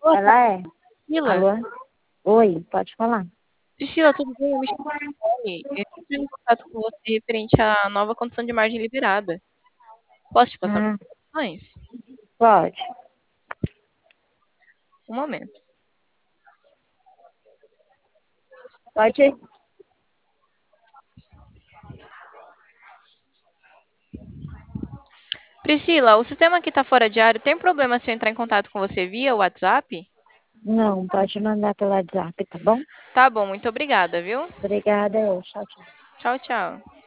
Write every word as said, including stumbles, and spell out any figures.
Boa tarde, Ela é? Priscila. Alô? Oi, pode falar. Priscila, tudo bem? Eu me chamo Nicole. Eu estou em contato com você referente à nova condição de margem liberada. Posso te passar as Hum, informações? pode. Um momento. Pode. Priscila, o sistema aqui está fora de área. Tem problema se eu entrar em contato com você via WhatsApp? Não, pode mandar pelo WhatsApp, tá bom? Tá bom, muito obrigada, viu? Obrigada, eu. Tchau, tchau. Tchau, tchau.